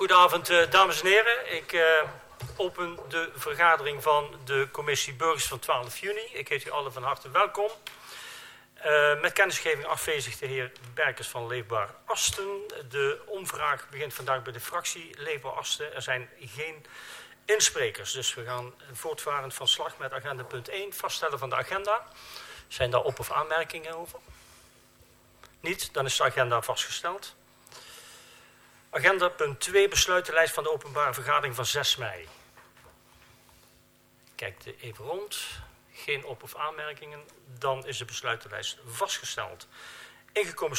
Goedenavond, dames en heren. Ik open de vergadering van de commissie Burgers van 12 juni. Ik heet u allen van harte welkom. Met kennisgeving afwezig de heer Berkers van Leefbaar Asten. De omvraag begint vandaag bij de fractie Leefbaar Asten. Er zijn geen insprekers, dus we gaan voortvarend van slag met agenda punt 1, vaststellen van de agenda. Zijn daar op- of aanmerkingen over? Niet, dan is de agenda vastgesteld. Agenda punt 2, besluitenlijst van de openbare vergadering van 6 mei. Kijk even rond. Geen op- of aanmerkingen. Dan is de besluitenlijst vastgesteld. Ingekomen